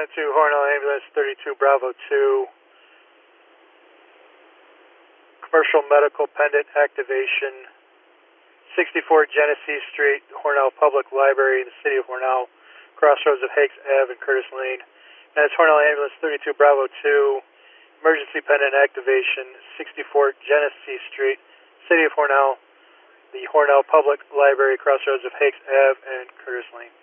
10 to Hornell Ambulance 32 Bravo 2. Commercial medical pendant activation. 64 Genesee Street, Hornell Public Library in the city of Hornell. Crossroads of Hakes Ave and Curtis Lane. And it's Hornell Ambulance 32 Bravo 2. Emergency pendant activation. 64 Genesee Street, city of Hornell. The Hornell Public Library, Crossroads of Hakes Ave and Curtis Lane.